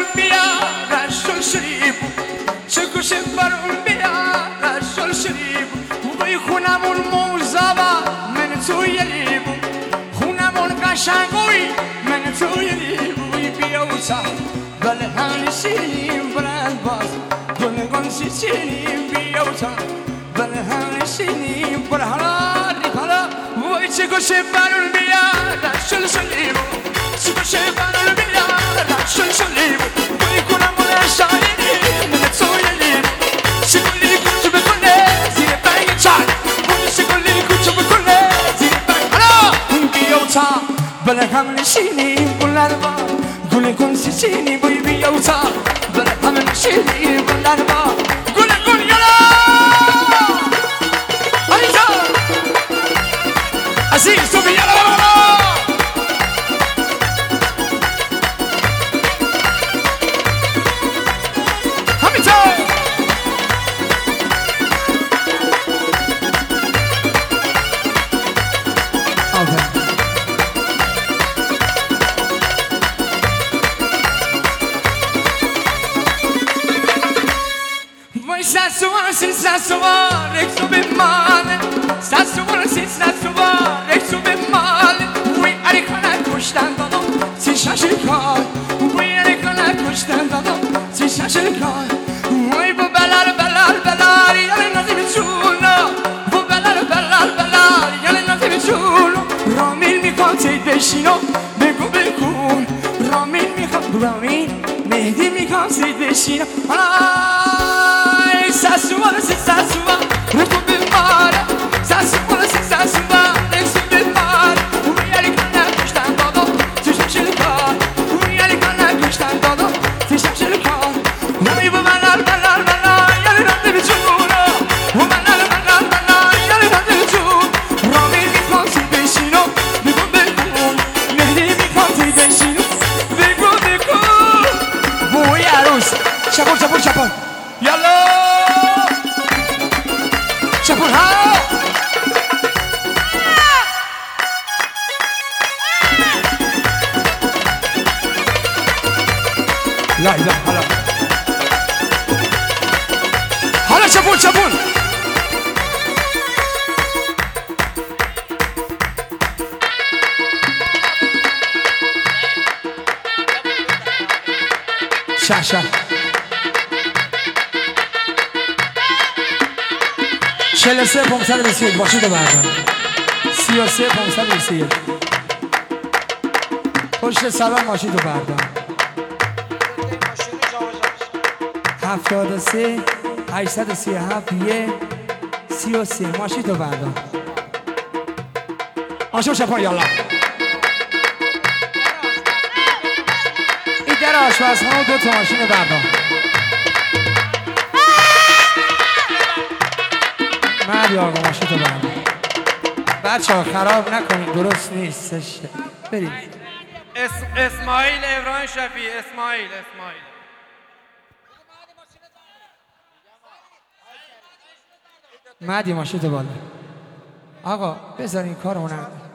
برون بیار شل شریف چه گوشه برون بیار شل شریف وی خونمون موزابا من توی لیبو خونمون قشنگوی من توی لیبوی بیاوتا بله هنشینیم بلند باز دلگون سیچینیم بیاوتا بله هنشینیم بله حالا وی چه گوشه برون بیار شل شلیبو چه گوشه برون بیار شل شلیبو وی خونمون قشنگوی من توی لیبو چه گلی کوچو بکنه زیر بنگ چای وی چه گلی کوچو بکنه زیر بنگ حالا بیاوتا بله هنشینیم بلند باز گل گل سیچینی بوی بیاوتا بله همه نشینی بلند با گل گل یالا آیتا عزیز تو بیالا همیتا Sensuale, come male, sensuale, come male. We are gonna push down the door, si shashikar. We are gonna push down the door, si shashikar. We bo balal, yale nazi bichulo. Bo balal, yale nazi bichulo. Ramil mi khate beshino, begu. Ramil mehdi mi khate beshino. Sensuale, come mare, sensuale, come mare. We are gonna push down the door, si shashikar. We are gonna push down the door, si shashikar. We bo balal, yale nazi bichulo. Bo balal, yale nazi bichulo. Ramil mi khate beshino, begu. Mehdi mi khate beshino, begu. Boy arus, chapor. Yalla. Chapur ha La ilahe hala hala chapur Shah 43 521 باشید بردن 33 521 پشت سلام ماشید بردن 73 837 33 ماشید بردن آشو شپان یالا این در آشپزخانه 2 تا ماشین بردن مرد آقا ماشین تو برم بچه ها خراب نکنید درست نیستش برید اسماعیل ابراهیم شفیع اسماعیل مهدی ماشین تو بالا آقا بذار این کارمون